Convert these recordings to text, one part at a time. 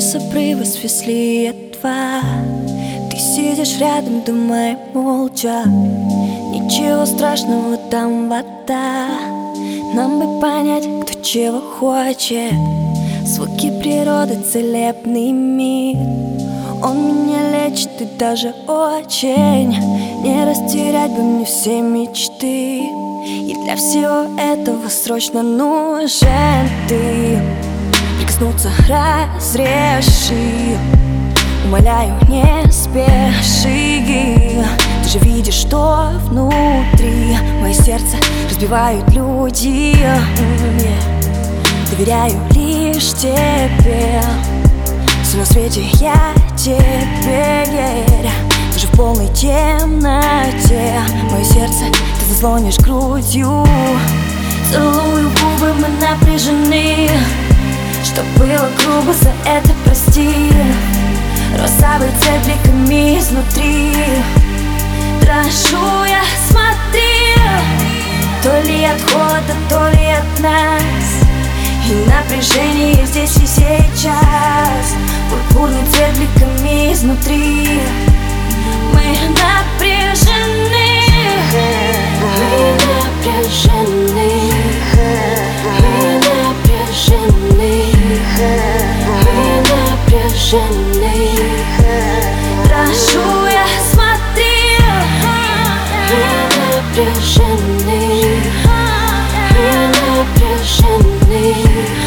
с обрыва свисли едва. Ты сидишь рядом, думая молча. Ничего страшного, там вода. Нам бы понять, кто чего хочет. Звуки природы, целебный мир. Он меня лечит и даже очень. Не растерять бы мне все мечты. И для всего этого срочно нужен ты. Прикоснуться разреши. Умоляю, не спеши. Ты же видишь, что внутри. Мое сердце разбивают люди. Доверяю лишь тебе. Все на свете я теперь. Даже в полной темноте мое сердце ты заслонишь грудью. Целую губы, мы напряжены. Что было грубо, за это прости. Розовый цвет бликами изнутри. Дрожу я, смотри. То ли от холода, то ли от нас. И напряжение здесь и сейчас. Пурпурный цвет бликами изнутри. Мы напряжены. Мы напряжены. Мы напряжены. Мы напряжены. Дрожу я, смотри. Мы напряжены. Мы напряжены.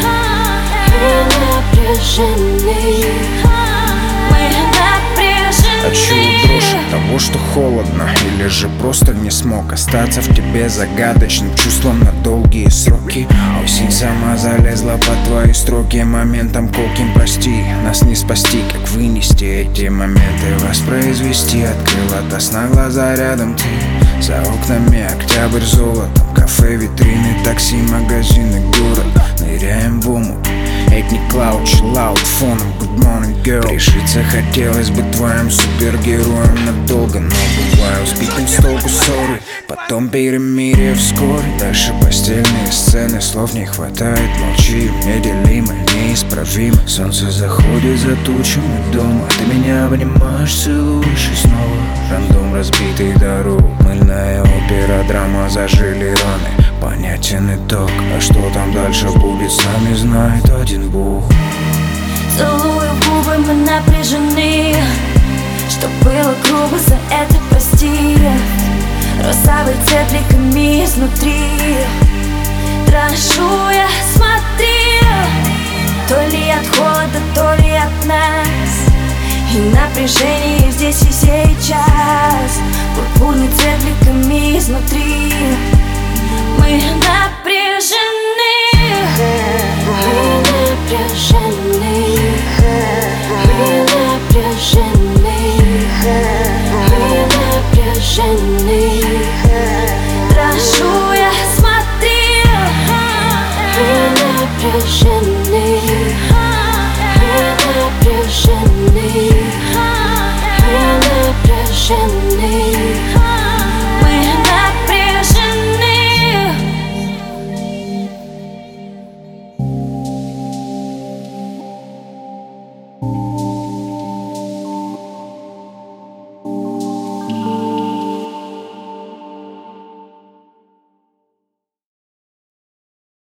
От чего дрожь? От того, что холодно? Или же просто не смог остаться в тебе загадочным чувством на долгие сроки? Осень сама залезла под твои строки. Моментом колким, прости, нас не спасти. Как вынести эти моменты, воспроизвести? Открыла до сна глаза, рядом ты. За окнами октябрь золотом. Кафе, витрины, такси, магазины, город. Ныряем в омут. Этник Cloud, chill out, фоном good morning girl. Прижиться хотелось бы твоим супергероем надолго, но бываю сбитым с толку ссоры. Потом перемирие вскоре. Дальше постельные сцены, слов не хватает, молчим. Неделимо, неисправимо. Солнце заходит за тучами дома. Ты меня обнимаешь, целуешь и снова. Рандом разбитых дорог. Мыльная опера, драма, зажили раны. Понятен итог, а что там дальше будет, с нами знает один Бог. Целую губы, мы напряжены. Что было грубо, за это прости. Розовый цвет бликами изнутри. Дрожу я, смотри. То ли от холода, то ли от нас. И напряжение здесь и сейчас. Пурпурный цвет бликами изнутри. Мы напряжены. Мы напряжены.